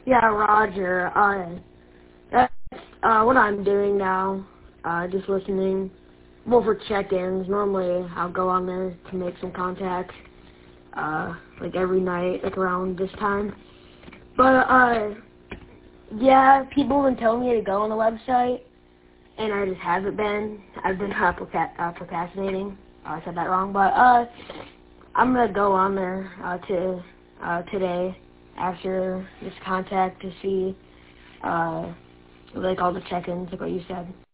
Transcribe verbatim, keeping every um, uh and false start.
Yeah, Roger. Uh, that's uh, what I'm doing now. Uh, just listening. Well, for check-ins. Normally, I'll go on there to make some contacts. Uh, like every night, like around this time. But uh, yeah, people have been telling me to go on the website, and I just haven't been. I've been uh, proca- uh, procrastinating. Uh, I said that wrong, but uh, I'm gonna go on there uh, to uh, today after this contact to see uh, like all the check-ins, like what you said.